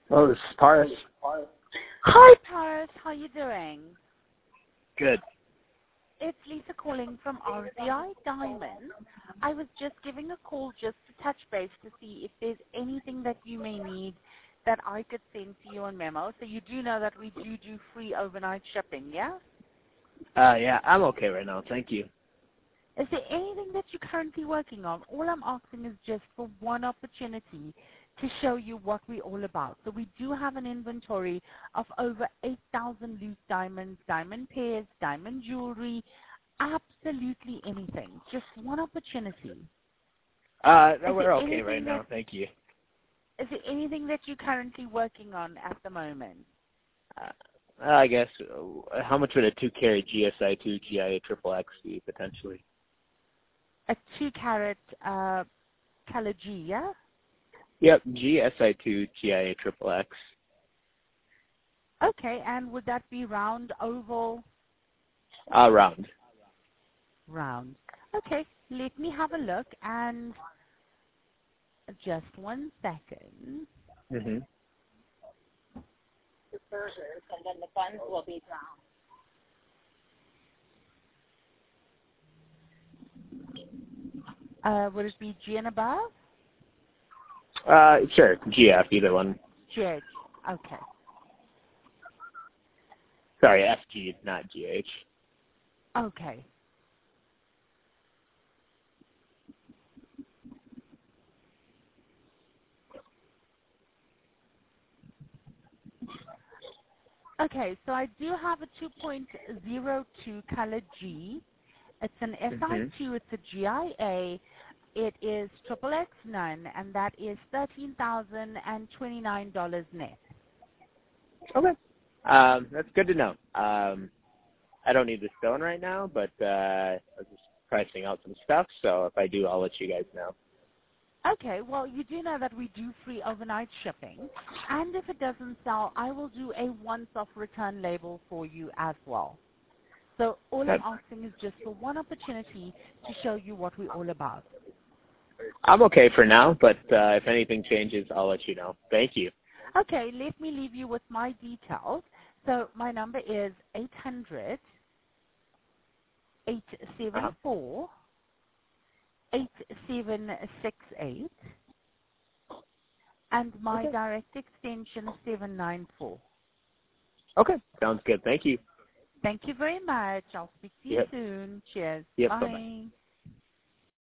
Oh, this is Paris. Hi, Paris. How you doing? Good. It's Lisa calling from RCI Diamond. I was just giving a call just to touch base to see if there's anything that you may need that I could send to you on memo. So you do know that we do free overnight shipping, yeah? Yeah, I'm okay right now. Thank you. Is there anything that you're currently working on? All I'm asking is just for one opportunity to show you what we're all about. So we do have an inventory of over 8,000 loose diamonds, diamond pairs, diamond jewelry, absolutely anything. Just one opportunity. No, we're okay right now. Thank you. Is there anything that you're currently working on at the moment? I guess, how much would a 2-carat GSI2 GIA triple X be, potentially? A 2-carat color G, yeah? Yep, GSI2 GIA triple X. Okay, and would that be round, oval? Round. Round. Okay, let me have a look, and just 1 second. Mm-hmm. The burgers, and then the buns will be brown. Would it be G and above? Sure, GF, either one. GH. Okay. Sorry, FG, not GH. Okay. Okay, so I do have a 2.02 color G. It's an SI2, it's a GIA. It is triple X none, and that is $13,029 net. Okay. That's good to know. I don't need the stone right now, but I was just pricing out some stuff, so if I do, I'll let you guys know. Okay, well, you do know that we do free overnight shipping, and if it doesn't sell, I will do a once-off return label for you as well. So all I'm asking is just for one opportunity to show you what we're all about. I'm okay for now, but if anything changes, I'll let you know. Thank you. Okay, let me leave you with my details. So my number is 800-874-8768, and my direct extension 794. Okay, sounds good. Thank you. Thank you very much. I'll speak to you soon. Cheers. Yep, Bye. bye-bye.